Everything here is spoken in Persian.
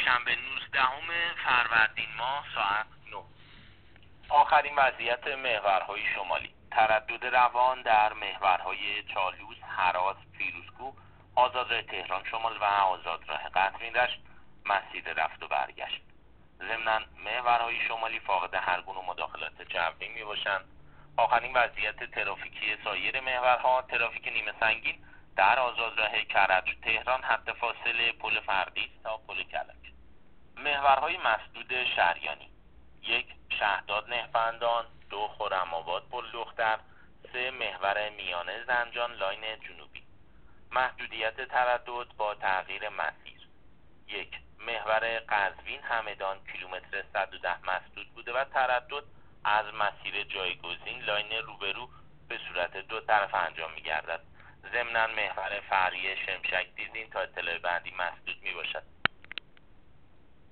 شنبه 19 فروردین ماه ساعت 9. آخرین وضعیت محورهای شمالی: تردد روان در محورهای چالوس، هرات، فیروزکوه، آزادراه تهران شمال و آزادراه قزوین رشت مسیر رفت و برگشت. ضمناً محورهای شمالی فاقد هر گونه مداخلات جوی میباشند. آخرین وضعیت ترافیکی سایر محورها: ترافیک نیمه سنگین در آزادراه کرج تهران خط فاصله پل فردیس تا پل کلک. محورهای مسدود شریانی: 1 شهداد نهفندان، 2 خرم‌آباد پل دختر، 3 محور میانه زنجان لاین جنوبی. محدودیت تردد با تغییر مسیر: 1 محور قزوین همدان کیلومتر 110 مسدود بوده و تردد از مسیر جایگزین لاین روبرو به صورت دو طرف انجام می گردد. ضمناً محور فرعی شمشک دیزین تا اطلاع بعدی مسدود می باشد.